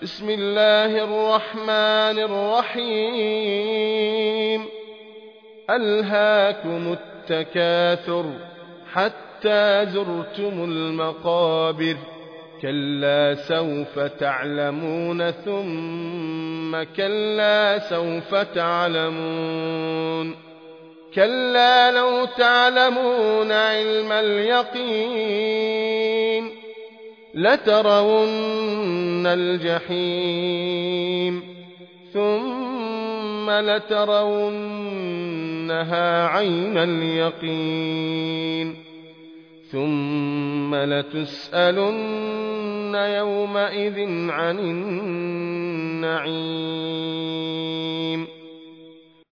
بسم الله الرحمن الرحيم ألهاكم التكاثر حتى زرتم المقابر كلا سوف تعلمون ثم كلا سوف تعلمون كلا لو تعلمون علم اليقين لترون الجحيم ثم لترونها عين اليقين ثم لتسألن يومئذ عن النعيم